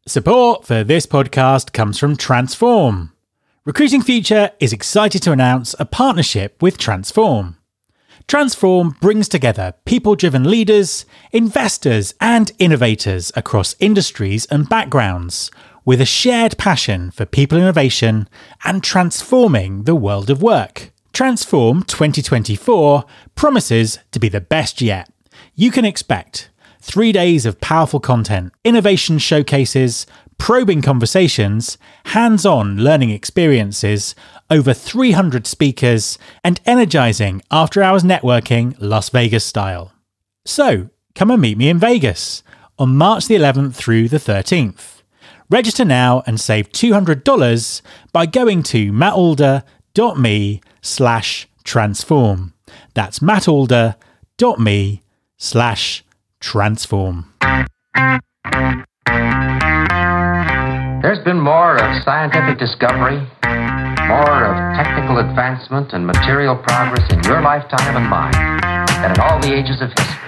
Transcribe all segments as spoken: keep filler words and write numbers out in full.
Support for this podcast comes from Transform. Recruiting Future is excited to announce a partnership with Transform. Transform brings together people-driven leaders, investors, and innovators across industries and backgrounds with a shared passion for people innovation and transforming the world of work. Transform twenty twenty-four promises to be the best yet. You can expect three days of powerful content, innovation showcases, probing conversations, hands-on learning experiences, over three hundred speakers, and energizing after-hours networking Las Vegas style. So, come and meet me in Vegas on March the eleventh through the thirteenth. Register now and save two hundred dollars by going to mattalder.me slash transform. That's mattalder.me slash transform. There's been more of scientific discovery, more of technical advancement and material progress in your lifetime and mine than in all the ages of history.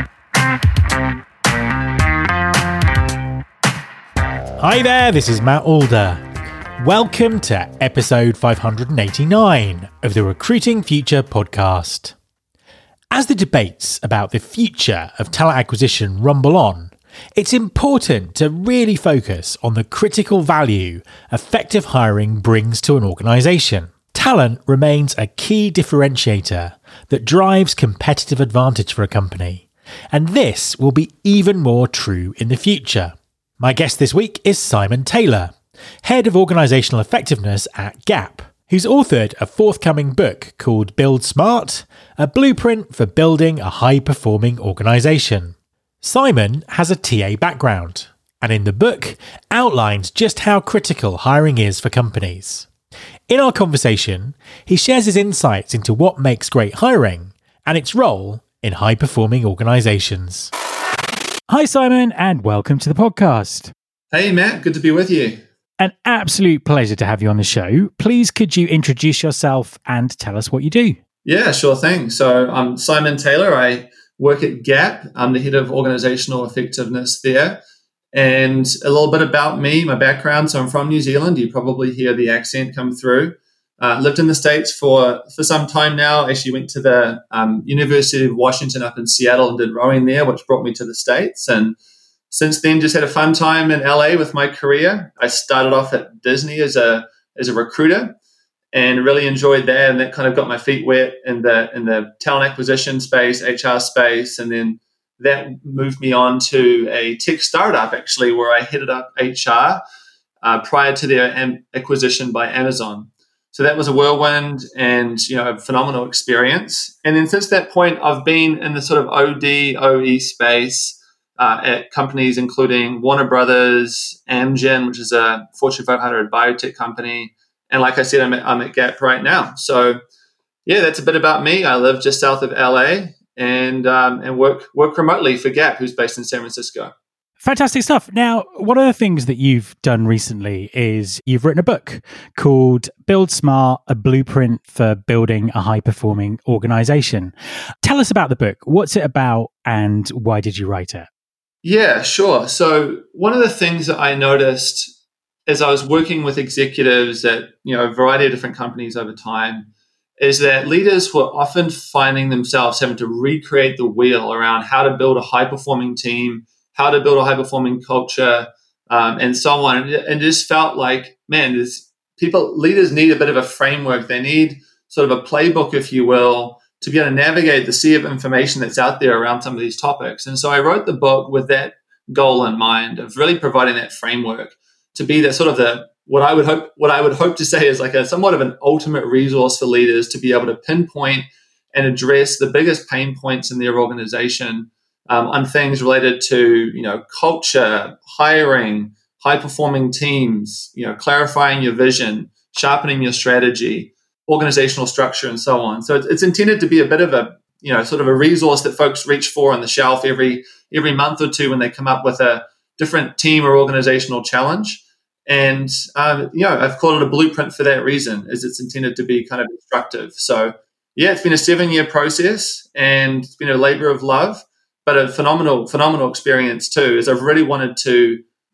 Hi there, this is Matt Alder. Welcome to episode five hundred eighty-nine of the Recruiting Future podcast. As the debates about the future of talent acquisition rumble on, it's important to really focus on the critical value effective hiring brings to an organisation. Talent remains a key differentiator that drives competitive advantage for a company, and this will be even more true in the future. My guest this week is Simon Taylor, Head of Organisational Effectiveness at Gap, who's authored a forthcoming book called Build Smart, a blueprint for building a high-performing organisation. Simon has a T A background, and in the book outlines just how critical hiring is for companies. In our conversation, he shares his insights into what makes great hiring and its role in high-performing organisations. Hi Simon, and welcome to the podcast. Hey Matt, good to be with you. An absolute pleasure to have you on the show. Please could you introduce yourself and tell us what you do? Yeah, sure thing. So I'm Simon Taylor. I work at Gap. I'm the head of organizational effectiveness there. And a little bit about me, my background. So I'm from New Zealand. You probably hear the accent come through. Uh, lived in the States for, for some time now. Actually went to the um, University of Washington up in Seattle and did rowing there, which brought me to the States. And since then, just had a fun time in L A with my career. I started off at Disney as a as a recruiter and really enjoyed that. And that kind of got my feet wet in the in the talent acquisition space, H R space. And then that moved me on to a tech startup, actually, where I headed up H R uh, prior to their am- acquisition by Amazon. So that was a whirlwind and, you know, a phenomenal experience. And then since that point, I've been in the sort of O D, O E space, Uh, at companies including Warner Brothers, Amgen, which is a Fortune five hundred biotech company. And like I said, I'm at, I'm at Gap right now. So yeah, that's a bit about me. I live just south of L A and um, and work work remotely for Gap, who's based in San Francisco. Fantastic stuff. Now, one of the things that you've done recently is you've written a book called Build Smart, a blueprint for building a high-performing organization. Tell us about the book. What's it about and why did you write it? Yeah, sure. So one of the things that I noticed as I was working with executives at, you know, a variety of different companies over time is that leaders were often finding themselves having to recreate the wheel around how to build a high-performing team, how to build a high-performing culture, um, and so on. And it, it just felt like, man, this people leaders need a bit of a framework. They need sort of a playbook, if you will, to be able to navigate the sea of information that's out there around some of these topics. And so I wrote the book with that goal in mind of really providing that framework to be that sort of the what I would hope what I would hope to say is like a somewhat of an ultimate resource for leaders to be able to pinpoint and address the biggest pain points in their organization um, on things related to, you know, culture, hiring, high performing teams, you know, clarifying your vision, sharpening your strategy, organizational structure, and so on. So it's, it's intended to be a bit of a, you know, sort of a resource that folks reach for on the shelf every every month or two when they come up with a different team or organizational challenge. And, um, you know, I've called it a blueprint for that reason, is it's intended to be kind of instructive. So, yeah, it's been a seven-year process and it's been a labor of love, but a phenomenal, phenomenal experience too, is I've really wanted to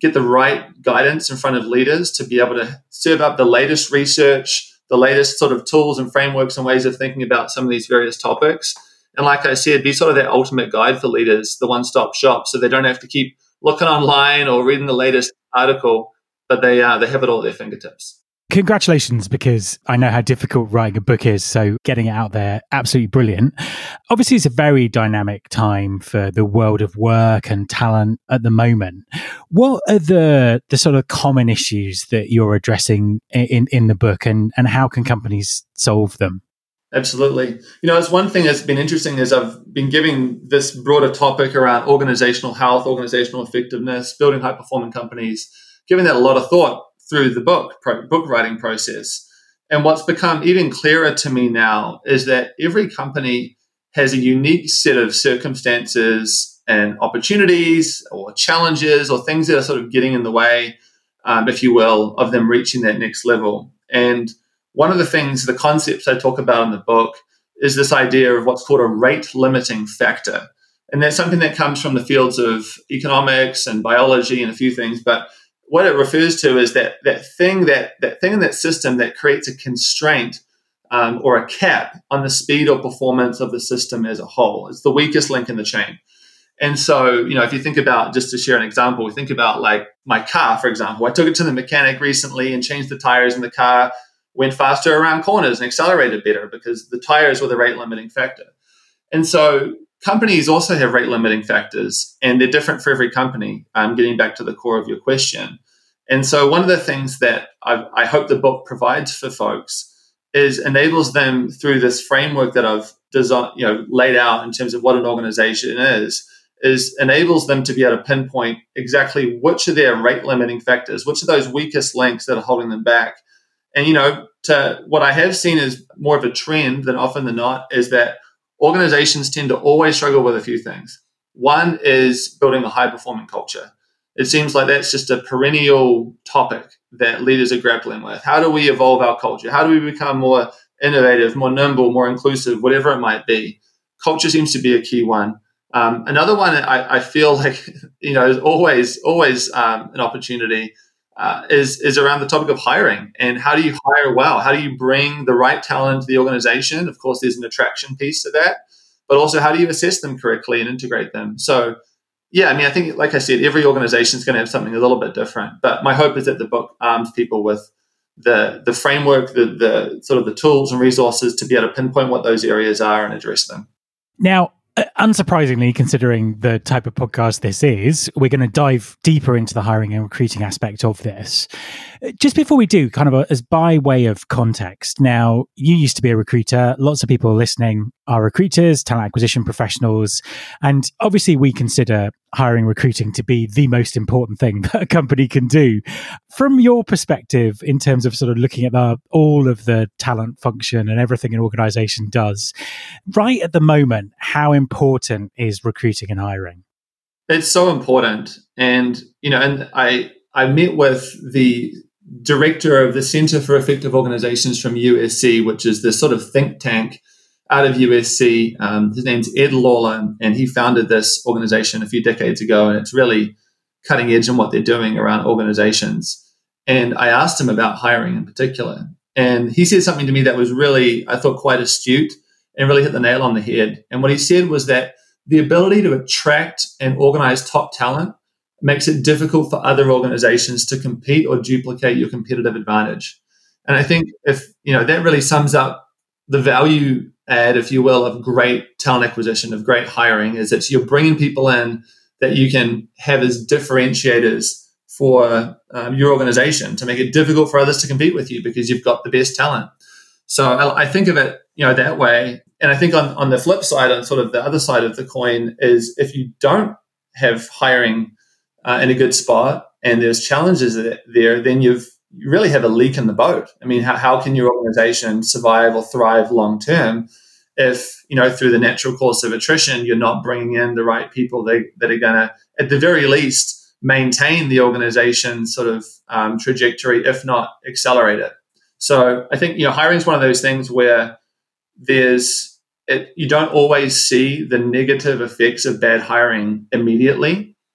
get the right guidance in front of leaders to be able to serve up the latest research, the latest sort of tools and frameworks and ways of thinking about some of these various topics. And like I said, be sort of that ultimate guide for leaders, the one-stop shop, so they don't have to keep looking online or reading the latest article, but they uh, they have it all at their fingertips. Congratulations, because I know how difficult writing a book is, so getting it out there, absolutely brilliant. Obviously, it's a very dynamic time for the world of work and talent at the moment. What are the the sort of common issues that you're addressing in, in the book, and, and how can companies solve them? Absolutely. You know, it's one thing that's been interesting is I've been giving this broader topic around organizational health, organizational effectiveness, building high-performing companies, giving that a lot of thought through the book pro- book writing process. And what's become even clearer to me now is that every company has a unique set of circumstances and opportunities or challenges or things that are sort of getting in the way, um, if you will, of them reaching that next level. And one of the things, the concepts I talk about in the book is this idea of what's called a rate limiting factor. And that's something that comes from the fields of economics and biology and a few things, but what it refers to is that that thing that that thing in that system that creates a constraint um, or a cap on the speed or performance of the system as a whole. It's the weakest link in the chain. And so, you know, if you think about, just to share an example, we think about like my car, for example. I took it to the mechanic recently and changed the tires in the car, went faster around corners and accelerated better because the tires were the rate limiting factor. And so companies also have rate limiting factors, and they're different for every company, um, getting back to the core of your question. And so one of the things that I, I hope the book provides for folks is enables them through this framework that I've designed, you know, laid out in terms of what an organization is, is enables them to be able to pinpoint exactly which of their rate limiting factors, which are those weakest links that are holding them back. And, you know, to what I have seen is more of a trend than often than not is that organizations tend to always struggle with a few things. One is building a high-performing culture. It seems like that's just a perennial topic that leaders are grappling with. How do we evolve our culture? How do we become more innovative, more nimble, more inclusive, whatever it might be? Culture seems to be a key one. Um, another one I, I feel like, you know, is always, always um, an opportunity uh, is, is around the topic of hiring. And how do you hire well? How do you bring the right talent to the organization? Of course, there's an attraction piece to that, but also how do you assess them correctly and integrate them? So, yeah, I mean, I think, like I said, every organization is going to have something a little bit different. But my hope is that the book arms people with the the framework, the the sort of the tools and resources to be able to pinpoint what those areas are and address them. Now, uh, unsurprisingly, considering the type of podcast this is, we're going to dive deeper into the hiring and recruiting aspect of this. Just before we do, kind of a, as by way of context, now, you used to be a recruiter. Lots of people listening are recruiters, talent acquisition professionals. And obviously, we consider hiring recruiting to be the most important thing that a company can do. From your perspective, in terms of sort of looking at the, all of the talent function and everything an organization does, right at the moment, how important is recruiting and hiring? It's so important. And, you know, and I I met with the director of the Center for Effective Organizations from U S C, which is this sort of think tank out of U S C. Um, his name's Ed Lawler, and he founded this organization a few decades ago, and it's really cutting edge in what they're doing around organizations. And I asked him about hiring in particular, and he said something to me that was really, I thought, quite astute and really hit the nail on the head. And what he said was that the ability to attract and organize top talent makes it difficult for other organizations to compete or duplicate your competitive advantage. And I think if, you know, that really sums up the value add, if you will, of great talent acquisition, of great hiring, is that you're bringing people in that you can have as differentiators for um, your organization to make it difficult for others to compete with you because you've got the best talent. So I, I think of it, you know, that way. And I think on, on the flip side, on sort of the other side of the coin, is if you don't have hiring uh, in a good spot and there's challenges there, then you've you really have a leak in the boat. I mean, how, how can your organization survive or thrive long term if, you know, through the natural course of attrition, you're not bringing in the right people that, that are going to, at the very least, maintain the organization's sort of um, trajectory, if not accelerate it. So I think, you know, hiring is one of those things where there's, it, you don't always see the negative effects of bad hiring immediately.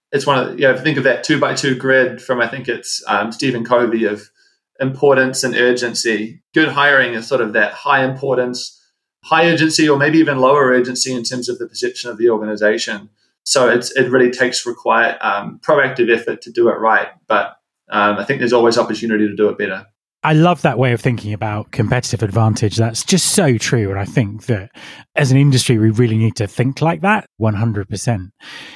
it's one of the, you know, think of that two by two grid from, I think it's um, Stephen Covey, of importance and urgency. Good hiring is sort of that high importance, high urgency, or maybe even lower urgency in terms of the perception of the organization. So it's, it really takes require um, proactive effort to do it right. But um, I think there's always opportunity to do it better. I love that way of thinking about competitive advantage. That's just so true. And I think that as an industry, we really need to think like that one hundred percent.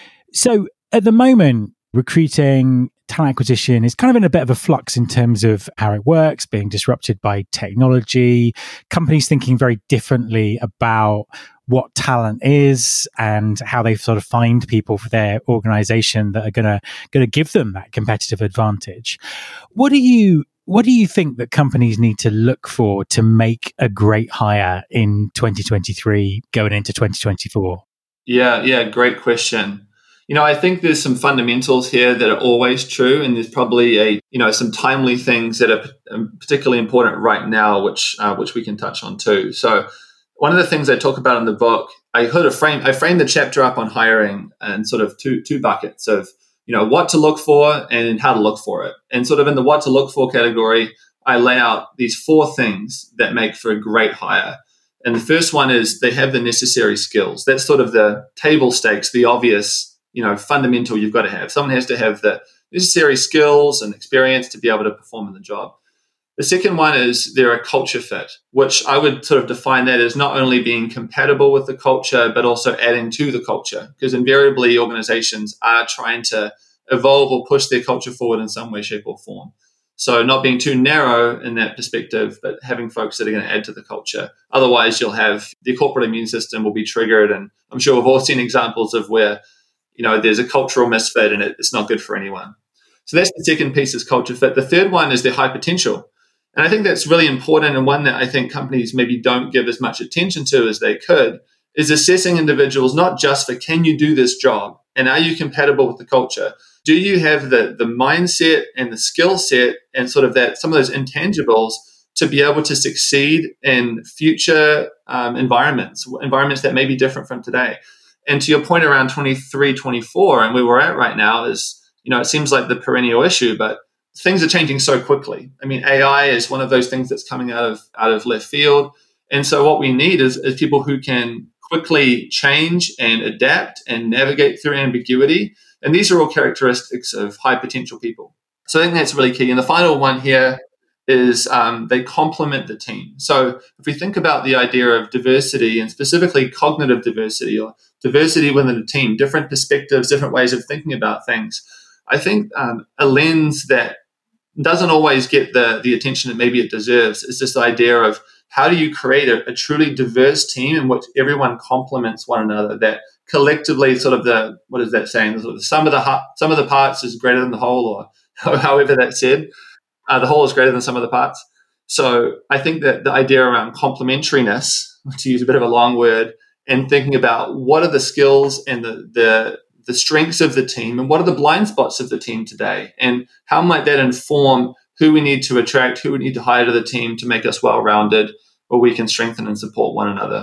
So at the moment, recruiting, talent acquisition is kind of in a bit of a flux in terms of how it works, being disrupted by technology, companies thinking very differently about what talent is and how they sort of find people for their organization that are going to going to give them that competitive advantage. What do you what do you think that companies need to look for to make a great hire in twenty twenty-three going into twenty twenty-four? Yeah, yeah, great question. You know, I think there's some fundamentals here that are always true, and there's probably a, you know, some timely things that are particularly important right now, which uh, which we can touch on too. So, one of the things I talk about in the book, I sort of frame I framed the chapter up on hiring and sort of two two buckets of, you know, what to look for and how to look for it. And sort of in the what to look for category, I lay out these four things that make for a great hire. And the first one is they have the necessary skills. That's sort of the table stakes, the obvious, you know, fundamental you've got to have. Someone has to have the necessary skills and experience to be able to perform in the job. The second one is they're a culture fit, which I would sort of define that as not only being compatible with the culture, but also adding to the culture, because invariably organizations are trying to evolve or push their culture forward in some way, shape, or form. So not being too narrow in that perspective, but having folks that are going to add to the culture. Otherwise, you'll have the corporate immune system will be triggered. And I'm sure we've all seen examples of where, you know, there's a cultural misfit and it, it's not good for anyone. So that's the second piece, is culture fit. The third one is their high potential. And I think that's really important, and one that I think companies maybe don't give as much attention to as they could, is assessing individuals not just for, can you do this job and are you compatible with the culture? Do you have the, the mindset and the skill set and sort of that, some of those intangibles to be able to succeed in future um, environments, environments that may be different from today? And to your point around twenty-three, twenty-four, and where we're at right now is, you know, it seems like the perennial issue, but things are changing so quickly. I mean, A I is one of those things that's coming out of out of left field. And so what we need is, is people who can quickly change and adapt and navigate through ambiguity. And these are all characteristics of high potential people. So I think that's really key. And the final one here is um, they complement the team. So if we think about the idea of diversity, and specifically cognitive diversity or diversity within a team, different perspectives, different ways of thinking about things, I think um, a lens that doesn't always get the, the attention that maybe it deserves is this idea of how do you create a, a truly diverse team in which everyone complements one another, that collectively sort of the, what is that saying, the, sort of the sum of the sum of the parts is greater than the whole, or however that's said. Uh, the whole is greater than some of the parts. So I think that the idea around complementariness, to use a bit of a long word, and thinking about what are the skills and the, the the strengths of the team and what are the blind spots of the team today, and how might that inform who we need to attract, who we need to hire to the team to make us well-rounded, or we can strengthen and support one another.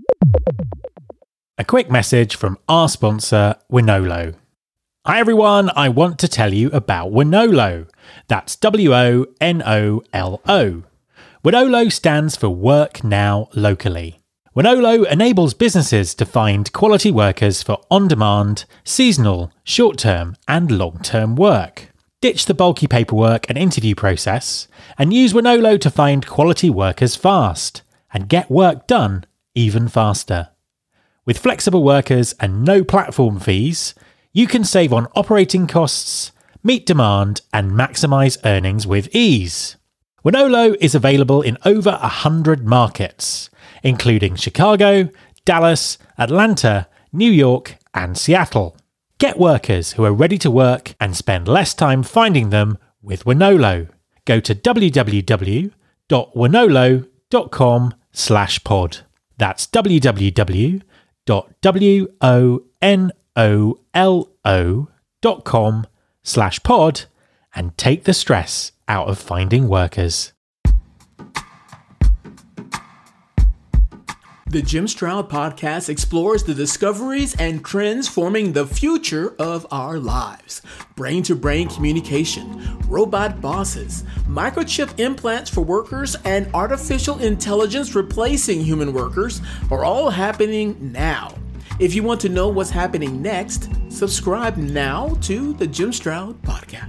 A quick message from our sponsor, Wonolo. Hi everyone, I want to tell you about Wonolo. That's W O N O L O. Wonolo stands for Work Now Locally. Wonolo enables businesses to find quality workers for on-demand, seasonal, short-term and long-term work. Ditch the bulky paperwork and interview process and use Wonolo to find quality workers fast and get work done even faster. With flexible workers and no platform fees, you can save on operating costs, meet demand, and maximise earnings with ease. Wonolo is available in over one hundred markets, including Chicago, Dallas, Atlanta, New York, and Seattle. Get workers who are ready to work and spend less time finding them with Wonolo. Go to w w w dot wonolo dot com slash pod. That's w w w dot wonolo dot com slash pod and take the stress out of finding workers. The Jim Stroud Podcast explores the discoveries and trends forming the future of our lives. Brain-to-brain communication, robot bosses, microchip implants for workers, and artificial intelligence replacing human workers are all happening now. If you want to know what's happening next, subscribe now to the Jim Stroud Podcast.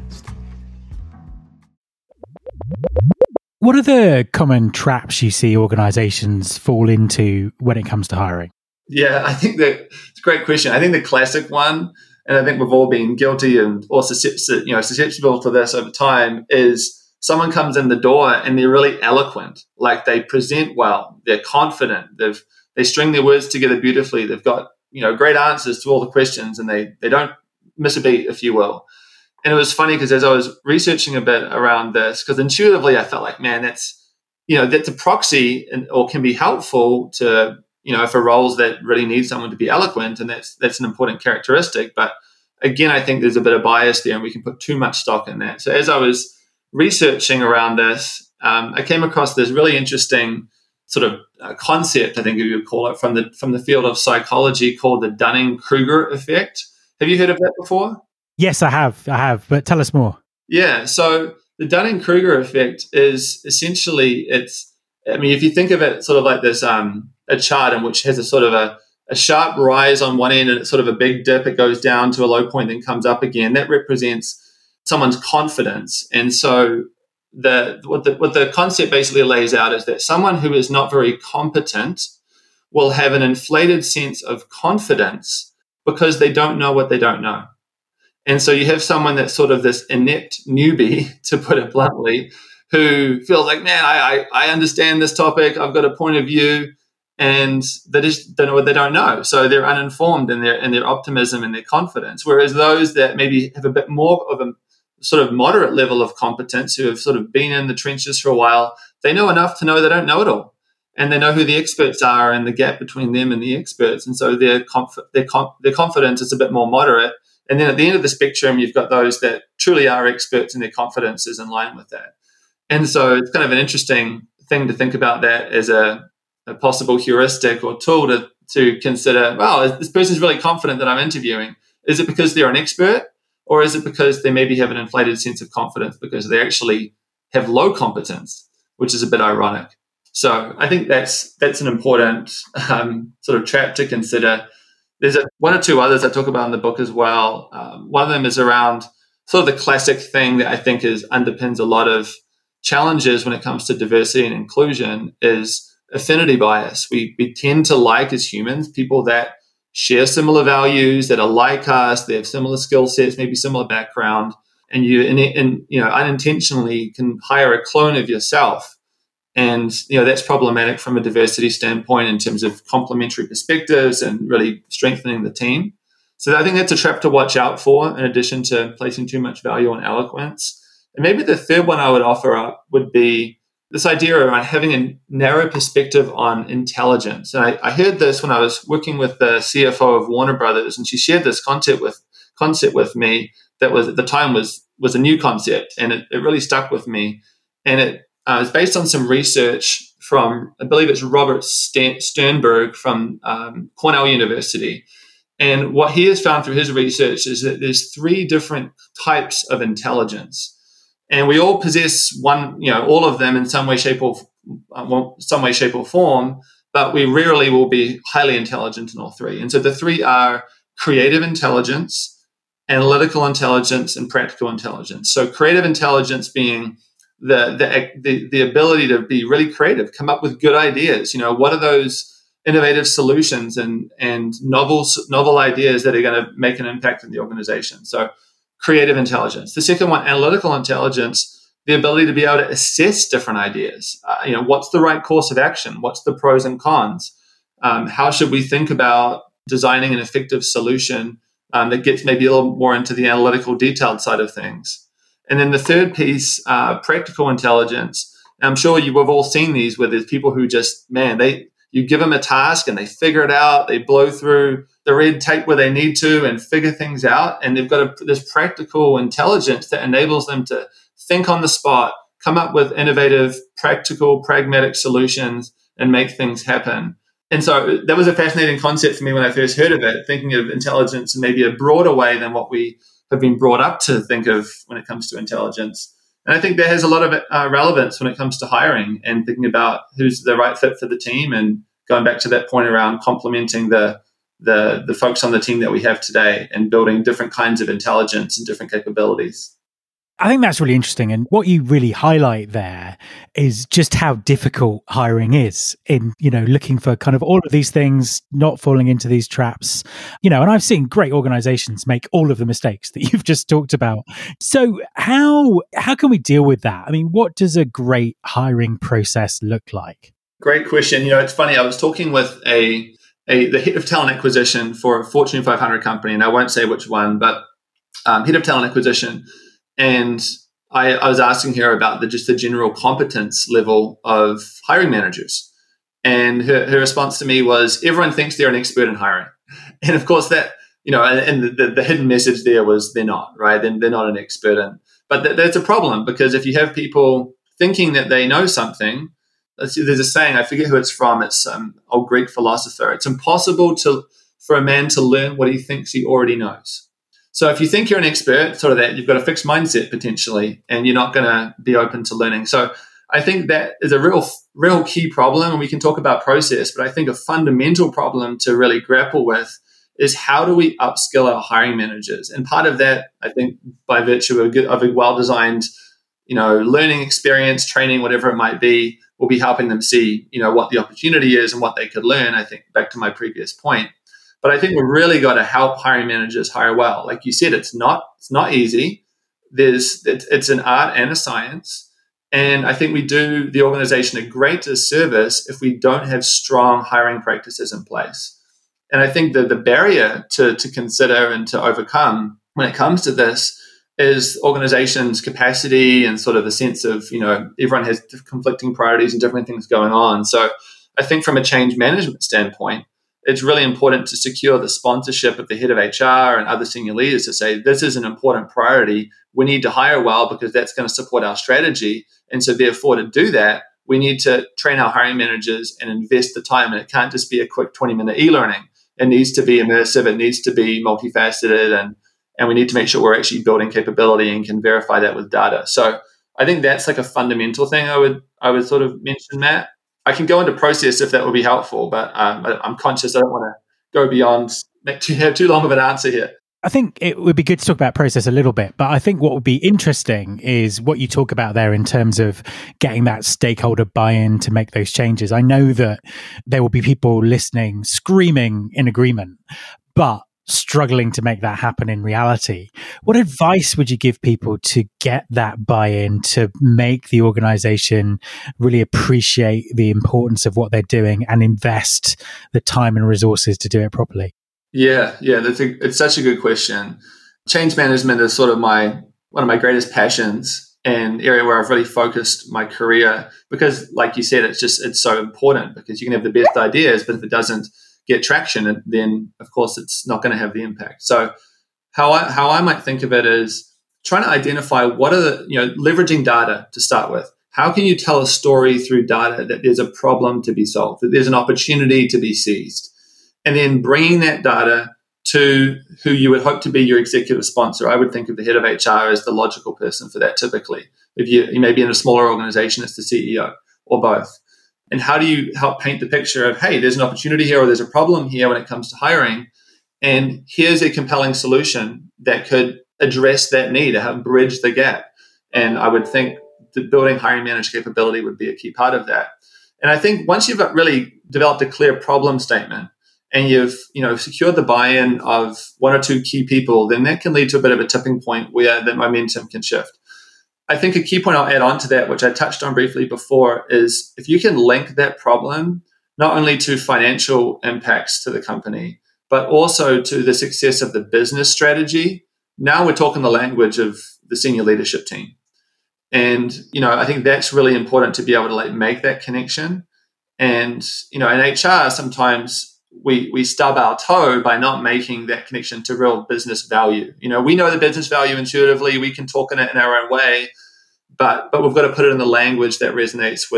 What are the common traps you see organizations fall into when it comes to hiring? Yeah, I think that it's a great question. I think the classic one, and I think we've all been guilty and also you know, susceptible to this over time, is someone comes in the door and they're really eloquent. Like they present well, they're confident, they've they string their words together beautifully, they've got you know great answers to all the questions, and they they don't miss a beat, if you will. And it was funny because as I was researching a bit around this, because intuitively I felt like, man, that's, you know, that's a proxy and, or can be helpful to, you know, for roles that really need someone to be eloquent. And that's, that's an important characteristic. But again, I think there's a bit of bias there and we can put too much stock in that. So as I was researching around this, um, I came across this really interesting sort of uh, concept, I think you would call it, from the, from the field of psychology called the Dunning-Kruger effect. Have you heard of that before? Yes, I have. I have. But tell us more. Yeah. So the Dunning-Kruger effect is essentially, it's, I mean, if you think of it sort of like this, um, a chart in which has a sort of a, a sharp rise on one end and it's sort of a big dip, it goes down to a low point, then comes up again. That represents someone's confidence. And so the what the what the concept basically lays out is that someone who is not very competent will have an inflated sense of confidence because they don't know what they don't know. And so you have someone that's sort of this inept newbie, to put it bluntly, who feels like, man, I, I, I understand this topic. I've got a point of view, and they just don't know what they don't know. So they're uninformed in their in their optimism and their confidence. Whereas those that maybe have a bit more of a sort of moderate level of competence, who have sort of been in the trenches for a while, they know enough to know they don't know it all, and they know who the experts are and the gap between them and the experts. And so their conf- their com- their confidence is a bit more moderate. And then at the end of the spectrum, you've got those that truly are experts and their confidence is in line with that. And so it's kind of an interesting thing to think about that as a, a possible heuristic or tool to, to consider, well, this person's really confident that I'm interviewing. Is it because they're an expert, or is it because they maybe have an inflated sense of confidence because they actually have low competence, which is a bit ironic. So I think that's that's an important um, sort of trap to consider. There's a, one or two others I talk about in the book as well. Um, one of them is around sort of the classic thing that I think is underpins a lot of challenges when it comes to diversity and inclusion is affinity bias. We, we tend to like, as humans, people that share similar values, that are like us, they have similar skill sets, maybe similar background, and you, in, in, you know, unintentionally can hire a clone of yourself. And, you know, that's problematic from a diversity standpoint in terms of complementary perspectives and really strengthening the team. So I think that's a trap to watch out for, in addition to placing too much value on eloquence. And maybe the third one I would offer up would be this idea around having a narrow perspective on intelligence. And I, I heard this when I was working with the C F O of Warner Brothers, and she shared this concept with concept with me that was at the time was was a new concept, and it, it really stuck with me. And it Uh, it's based on some research from, I believe it's Robert Sternberg from um, Cornell University. And what he has found through his research is that there's three different types of intelligence. And we all possess one, you know, all of them in some way, shape, or uh, some way, shape, or form, but we rarely will be highly intelligent in all three. And so the three are creative intelligence, analytical intelligence, and practical intelligence. So creative intelligence being The, the the the ability to be really creative, come up with good ideas. You know, what are those innovative solutions and and novel novel ideas that are going to make an impact in the organization? So, creative intelligence. The second one, analytical intelligence, the ability to be able to assess different ideas. Uh, you know, what's the right course of action? What's the pros and cons? Um, how should we think about designing an effective solution um, that gets maybe a little more into the analytical, detailed side of things? And then the third piece, uh, practical intelligence. I'm sure you have all seen these where there's people who just, man, they you give them a task and they figure it out. They blow through the red tape where they need to and figure things out. And they've got a, this practical intelligence that enables them to think on the spot, come up with innovative, practical, pragmatic solutions and make things happen. And so that was a fascinating concept for me when I first heard of it, thinking of intelligence in maybe a broader way than what we have been brought up to think of when it comes to intelligence. And I think that has a lot of uh, relevance when it comes to hiring and thinking about who's the right fit for the team, and going back to that point around complementing the the the folks on the team that we have today and building different kinds of intelligence and different capabilities. I think that's really interesting. And what you really highlight there is just how difficult hiring is in, you know, looking for kind of all of these things, not falling into these traps, you know, and I've seen great organizations make all of the mistakes that you've just talked about. So how, how can we deal with that? I mean, what does a great hiring process look like? Great question. You know, it's funny. I was talking with a, a the head of talent acquisition for a Fortune five hundred company, and I won't say which one, but um, head of talent acquisition. And I, I was asking her about the, just the general competence level of hiring managers. And her, her response to me was, everyone thinks they're an expert in hiring. And of course that, you know, and, and the, the hidden message there was they're not, right? They're, they're not an expert in. But th- that's a problem, because if you have people thinking that they know something, there's a saying, I forget who it's from, it's some um, old Greek philosopher. It's impossible to for a man to learn what he thinks he already knows. So if you think you're an expert, sort of that, you've got a fixed mindset potentially, and you're not going to be open to learning. So I think that is a real, real key problem. And we can talk about process, but I think a fundamental problem to really grapple with is how do we upskill our hiring managers? And part of that, I think, by virtue of a, good, of a well-designed, you know, learning experience, training, whatever it might be, will be helping them see, you know, what the opportunity is and what they could learn. I think back to my previous point. But I think we've really got to help hiring managers hire well. Like you said, it's not it's not easy. There's it, it's an art and a science, and I think we do the organization a great disservice if we don't have strong hiring practices in place. And I think that the barrier to to consider and to overcome when it comes to this is organizations' capacity and sort of the sense of, you know, everyone has conflicting priorities and different things going on. So I think from a change management standpoint, it's really important to secure the sponsorship of the head of H R and other senior leaders to say, this is an important priority. We need to hire well because that's going to support our strategy. And so therefore, to do that, we need to train our hiring managers and invest the time. And it can't just be a quick twenty minute e-learning. It needs to be immersive. It needs to be multifaceted. And, and we need to make sure we're actually building capability and can verify that with data. So I think that's like a fundamental thing I would I would sort of mention, Matt. I can go into process if that would be helpful, but um, I'm conscious I don't want to go beyond, make too, have too long of an answer here. I think it would be good to talk about process a little bit, but I think what would be interesting is what you talk about there in terms of getting that stakeholder buy-in to make those changes. I know that there will be people listening, screaming in agreement, but struggling to make that happen in reality. What advice would you give people to get that buy-in, to make the organization really appreciate the importance of what they're doing and invest the time and resources to do it properly? Yeah, yeah, that's a, it's such a good question. Change management is sort of my one of my greatest passions and area where I've really focused my career because, like you said, it's just it's so important because you can have the best ideas, but if it doesn't get traction, then of course it's not going to have the impact. So how I how I might think of it is trying to identify what are the, you know, leveraging data to start with. How can you tell a story through data that there's a problem to be solved, that there's an opportunity to be seized, and then bringing that data to who you would hope to be your executive sponsor. I would think of the head of H R as the logical person for that typically. If you, you may be in a smaller organization, it's the C E O or both. And how do you help paint the picture of, hey, there's an opportunity here or there's a problem here when it comes to hiring, and here's a compelling solution that could address that need, to help bridge the gap. And I would think that building hiring manager capability would be a key part of that. And I think once you've really developed a clear problem statement and you've, you know, secured the buy-in of one or two key people, then that can lead to a bit of a tipping point where the momentum can shift. I think a key point I'll add on to that, which I touched on briefly before, is if you can link that problem not only to financial impacts to the company, but also to the success of the business strategy, now we're talking the language of the senior leadership team. And, you know, I think that's really important to be able to like make that connection. And, you know, in H R, sometimes we we stub our toe by not making that connection to real business value. You know, we know the business value intuitively. We can talk in it in our own way, but but we've got to put it in the language that resonates with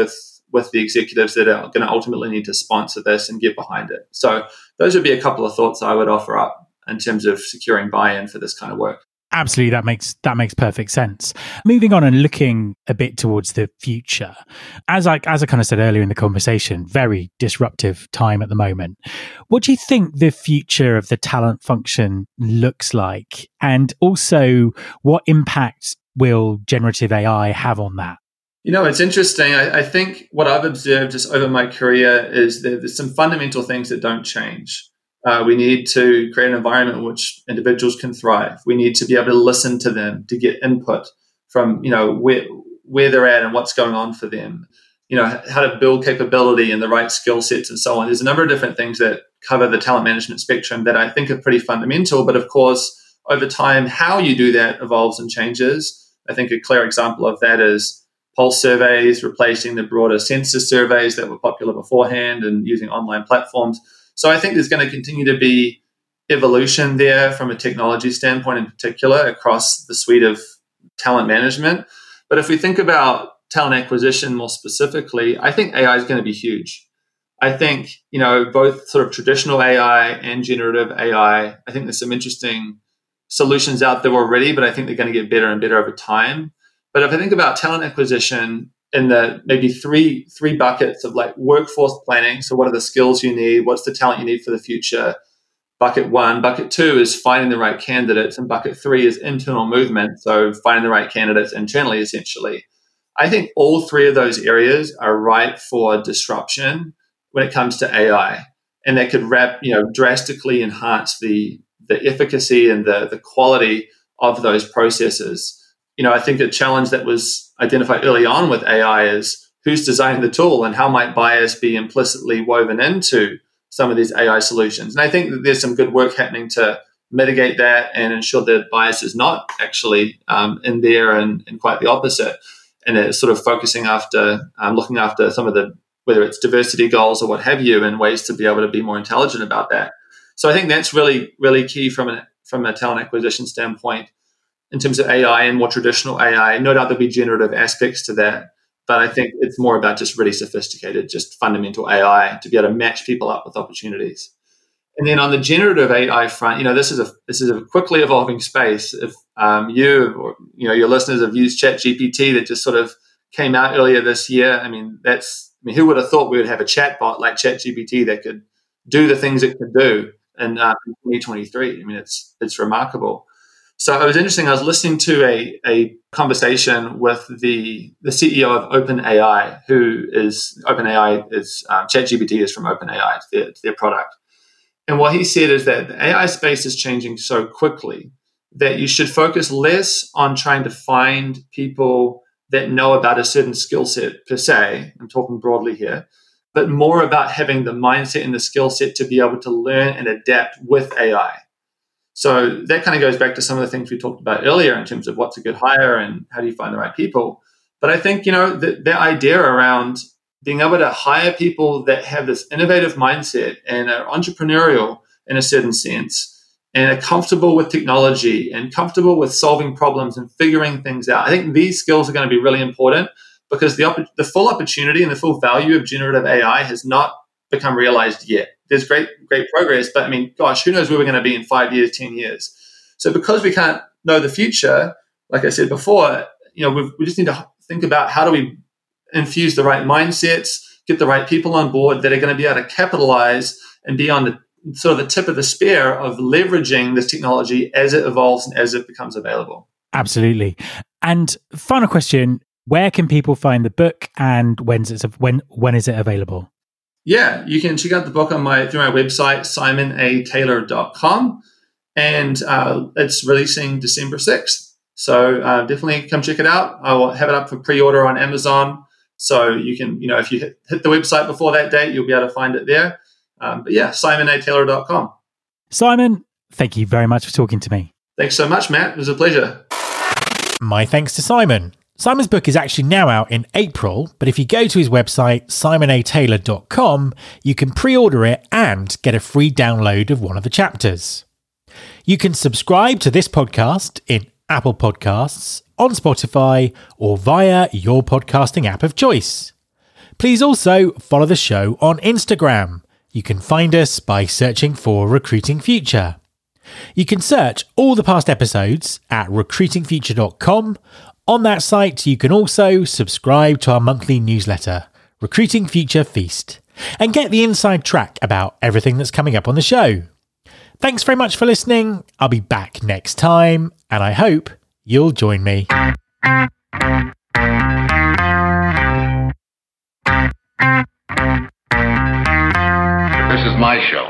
with the executives that are going to ultimately need to sponsor this and get behind it. So those would be a couple of thoughts I would offer up in terms of securing buy-in for this kind of work. Absolutely, that makes that makes perfect sense. Moving on and looking a bit towards the future, as I as I kind of said earlier in the conversation, very disruptive time at the moment. What do you think the future of the talent function looks like, and also what impact will generative A I have on that? You know, it's interesting. I, I think what I've observed just over my career is that there's some fundamental things that don't change. Uh, we need to create an environment in which individuals can thrive. We need to be able to listen to them, to get input from, you know, where where they're at and what's going on for them. You know, how to build capability and the right skill sets and so on. There's a number of different things that cover the talent management spectrum that I think are pretty fundamental. But of course, over time, how you do that evolves and changes. I think a clear example of that is pulse surveys replacing the broader census surveys that were popular beforehand and using online platforms. So I think there's going to continue to be evolution there from a technology standpoint in particular across the suite of talent management. But if we think about talent acquisition more specifically, I think A I is going to be huge. I think, you know, both sort of traditional A I and generative A I, I think there's some interesting solutions out there already, but I think they're going to get better and better over time. But if I think about talent acquisition in the maybe three three buckets of like workforce planning. So what are the skills you need? What's the talent you need for the future? Bucket one. Bucket two is finding the right candidates. And bucket three is internal movement. So finding the right candidates internally, essentially. I think all three of those areas are ripe for disruption when it comes to A I. And that could wrap, you know, drastically enhance the the efficacy and the, the quality of those processes. You know, I think a challenge that was identified early on with A I is who's designing the tool and how might bias be implicitly woven into some of these A I solutions. And I think that there's some good work happening to mitigate that and ensure that bias is not actually um, in there and, and quite the opposite. And it's sort of focusing after, um, looking after some of the, whether it's diversity goals or what have you, and ways to be able to be more intelligent about that. So I think that's really, really key from an, from a talent acquisition standpoint. In terms of A I and more traditional A I, no doubt there'll be generative aspects to that, but I think it's more about just really sophisticated, just fundamental A I to be able to match people up with opportunities. And then on the generative A I front, you know, this is a this is a quickly evolving space. If um, you or you know your listeners have used ChatGPT that just sort of came out earlier this year, I mean, that's I mean, who would have thought we would have a chatbot like ChatGPT that could do the things it could do in uh, twenty twenty-three? I mean, it's it's remarkable. So it was interesting. I was listening to a, a conversation with the, the C E O of OpenAI, who is OpenAI is um, ChatGPT is from OpenAI, it's their, it's their product. And what he said is that the A I space is changing so quickly that you should focus less on trying to find people that know about a certain skill set per se. I'm talking broadly here, but more about having the mindset and the skill set to be able to learn and adapt with A I. So that kind of goes back to some of the things we talked about earlier in terms of what's a good hire and how do you find the right people. But I think, you know, the, the idea around being able to hire people that have this innovative mindset and are entrepreneurial in a certain sense and are comfortable with technology and comfortable with solving problems and figuring things out. I think these skills are going to be really important because the opp- the full opportunity and the full value of generative A I has not become realized yet. There's great, great progress, but I mean, gosh, who knows where we're going to be in five years, ten years? So because we can't know the future, like I said before, you know, we've, we just need to think about how do we infuse the right mindsets, get the right people on board that are going to be able to capitalize and be on the sort of the tip of the spear of leveraging this technology as it evolves and as it becomes available. Absolutely. And final question, where can people find the book and when's it, when, when is it available? Yeah, you can check out the book on my through my website, simon a taylor dot com, and uh, it's releasing December sixth. So uh, definitely come check it out. I will have it up for pre-order on Amazon. So you can, you know, if you hit, hit the website before that date, you'll be able to find it there. Um, but yeah, simon a taylor dot com. Simon, thank you very much for talking to me. Thanks so much, Matt. It was a pleasure. My thanks to Simon. Simon's book is actually now out in April, but if you go to his website, simon a taylor dot com, you can pre-order it and get a free download of one of the chapters. You can subscribe to this podcast in Apple Podcasts, on Spotify, or via your podcasting app of choice. Please also follow the show on Instagram. You can find us by searching for Recruiting Future. You can search all the past episodes at recruiting future dot com. On that site, you can also subscribe to our monthly newsletter, Recruiting Future Feast, and get the inside track about everything that's coming up on the show. Thanks very much for listening. I'll be back next time, and I hope you'll join me. This is my show.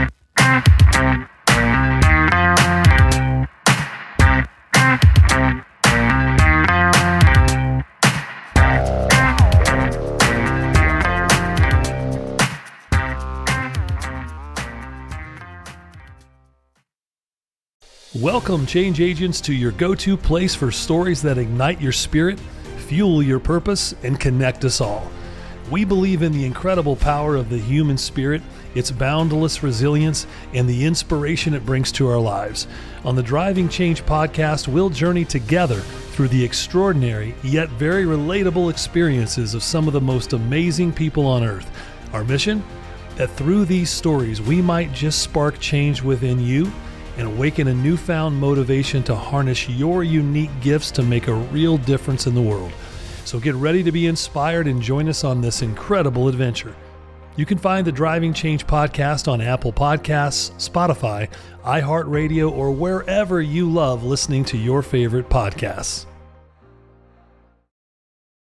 Welcome, change agents, to your go-to place for stories that ignite your spirit, fuel your purpose, and connect us all. We believe in the incredible power of the human spirit, its boundless resilience, and the inspiration it brings to our lives. On the Driving Change podcast, we'll journey together through the extraordinary yet very relatable experiences of some of the most amazing people on earth. Our mission? That through these stories, we might just spark change within you and awaken a newfound motivation to harness your unique gifts to make a real difference in the world. So get ready to be inspired and join us on this incredible adventure. You can find the Driving Change podcast on Apple Podcasts, Spotify, iHeartRadio, or wherever you love listening to your favorite podcasts.